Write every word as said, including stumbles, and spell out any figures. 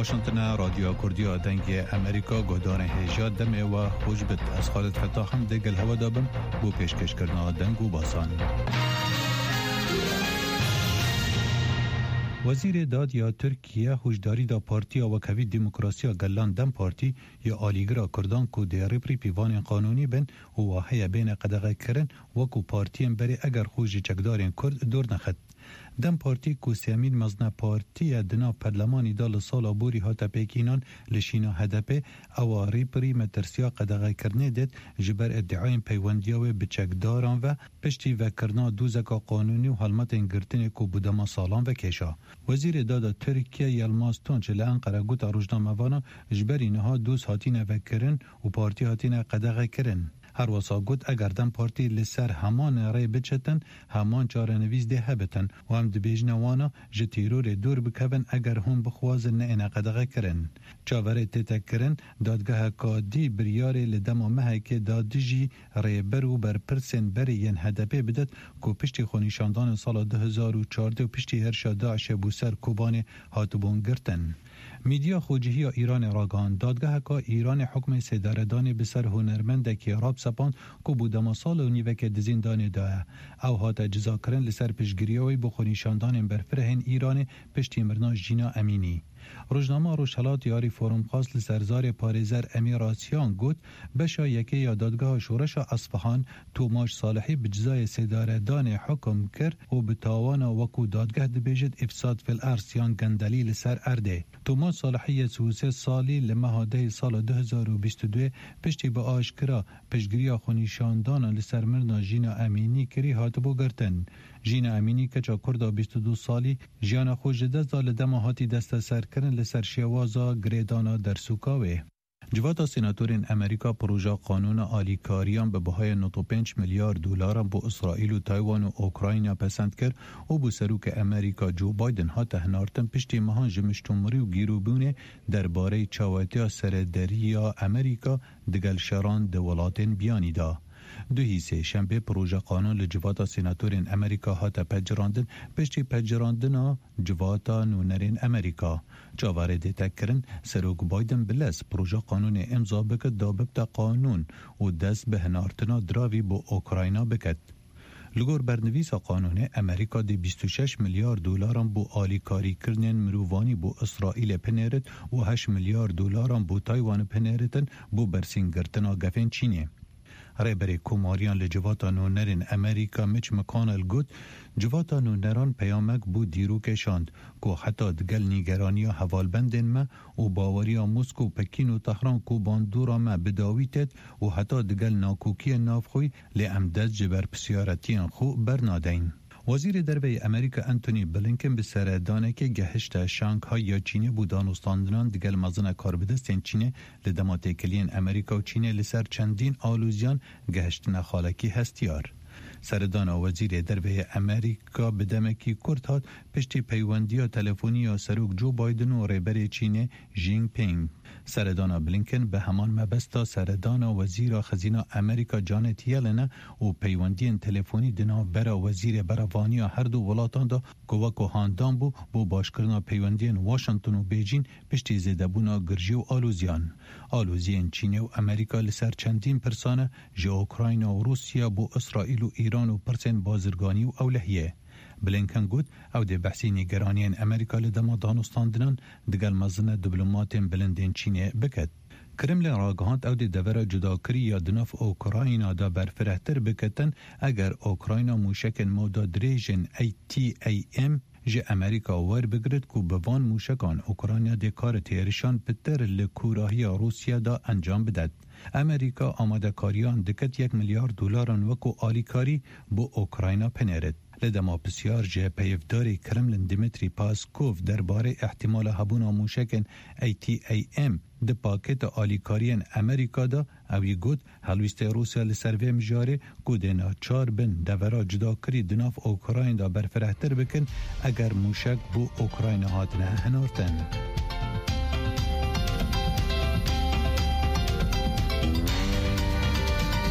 واشنطن رادیو کردی دنگ امریکا گودان هجاد دمه و خوشبت از خالد فتاح هم دگل هوا دابم بو پیشکش کرنا دنگ و باسان. وزیر دادیا ترکیه هشداری دا پارتی وکوی دموکراسی گلان دم پارتی یا آلیگرا کردان کو دیاری پری پیوان قانونی بن و واحیا بین قدغه کرن وکو پارتیم بری اگر خوش چکدارین کرد دور نخد. دم پارتی کو سیامین مزنه پارتی دنا پرلمانی دال سالا بوری هاتا پیکینان لشینا هدپه اواری پری مترسیا قدغه کرنه دید جبر ادعاین پیوندیاوی بچکداران و پشتی و کرنا دوزکا قانونی و حلمت انگرتین کو بودما سالان و کشا. وزیر دادا ترکیه یلماز تونچ لانقره گوتا روشنامه وانا جبر اینها دوز هاتین و کرن و پارتی هاتین قدغه کرن. هر واسا گوت اگر دم پارتی لسر همان رای بچتن همان چارنویز ده هبتن و هم دبیج نوانا جه تیرور دور بکوین اگر هم بخوازن نه اینا قدغه کرن. چاوره تیتک کرن دادگاه کادی بریاره لدم و محک دادجی رای برو بر پرسن بری ین هدپه بدد که پشتی خونیشاندان سال دو هزار و چارده و پشتی هرشا داعش بوسر کوبان هاتبون گرتن. میدیا خوجهی ایران راگان دادگاه که ایران حکم سداردان بسر هنرمند که راب سپان که بودما سال و نیوک دزیندان داه او هات جزا کرن لسر پشگریوی بخونیشاندان برفرهن ایران پشتی مرنا جینا امینی. روزنامه روشلات یاری فوروم خاص لسرزار پاریزر امیراسیان گوت بشا یکی یا دادگاه شورش اصفهان توماش صالحی بجزای سداردان حکم کر و بتاوان وکو دادگاه دبیجد افساد فی الارسیان گندلی لسر ارده. توماش صالحی سوسه سالی لمهاده سال دو هزار و بیست و دو پشتی با آشکرا پشگریا خونیشاندان لسر مرنا جینا امینی کری هاتبو گرتن. جینا امینی که چا کرده بیست و دو سالی جیانا خوش دست دال دماهاتی دست سر کرن لسر شوازا گریدانا در سوکاوه. جواتا سیناتورین امریکا پروژه قانون آلیکاریان به بهای نود و پنج میلیارد دلار با اسرائیل و تایوان و اوکراین پسند کرد و بو سروک امریکا جو بایدن ها تهنارتن پشتی مهان جمشتومری و گیروبونه درباره چاوتیا سردری امریکا دگل شران دولاتین بیانی دا. دو هیسه شنبه پروژه قانون لجواتا سیناتورین امریکا هاتا پجراندن پشتی پجراندن جواتا نونرین امریکا. جاواره دیتا کرن سروک بایدن بلس پروژه قانون امضا بکد دا ببتا قانون و دست به هنارتنا دراوی با اوکراینا بکد. لگور برنویس قانون امریکا دی بیست و شش میلیارد دلار بو آلیکاری کردن مروانی بو اسرائیل پنیرت و هشت میلیارد دلار بو تایوان پنیرتن بو برسینگرتنا گفن چینه. رهبر کوماریان لجواتا نونرین امریکا میچ مکانل گوت جواتا نونران پیامک بود دیرو کشاند که حتی دگل نیگرانی حوالبندن ما و باوری موسکو پکین و تهران کو باندورا ما بداویتت و حتی دگل ناکوکی نافخوی لی امدد جبر پسیارتیان خو برنادین. وزیر دربه امریکا انتونی بلینکن به سردانه که گهشت شانگهای یا چینه بودان استاندنان دگل مزن کاربدستین چینه لدماته کلین امریکا و چینه لسر چندین آلوزیان گهشت نخالکی هستیار. سردان وزیر دربه امریکا بدمکی کرد هات پشتی پیوندی تلفنی و سروک جو بایدن و رهبر چینه جینگ پینگ. سردان بلینکن به همان مبستا سردان وزیر خزینه امریکا جانت یلن و پیوندی تلفنی دنا برا وزیر براوانی هر دو ولاتان دا گوکو هاندان بو بو باشکرنا پیوندی واشنطن و بیجین پشتی زیدبونا گرجی و آلوزیان. آلوزیان چینه و امریکا لسر چندین پرسانه جه اوکراین و روسیا بو اسرائیل و ایران و پرسن بازرگانی و اولهیه. بلینکن گوت او ده بحثی نگرانیان امریکا لدما دانستاندنان دگل مزنه دیپلماتین بلندین چینه بکد. کرملین راگهاند او ده دور جداکری یا دناف اوکراین دا برفرهتر بکتن اگر اوکراین موشکن مودا دریجن ای تی ای ام جه امریکا ور بگرد که بوان موشکان اوکراین ده کار تیرشان پتر لکوراهی روسیا دا انجام بدد. امریکا آماده کاریان دکت یک میلیارد دلاران وکو آلیکاری بو اوکراین پنیرد. لدما بسیار جه پیفداری کرملین دیمیتری پاسکوف درباره احتمال هبونا موشکن ای تی ای ام ده پاکت آلیکارین امریکا دا اوی گود هلویست روسیا لسروی مجاره گودینا چار بن دورا جدا کری دناف اوکراین دا برفرهتر بکن اگر موشک بو اوکراین هاتنه هنارتن.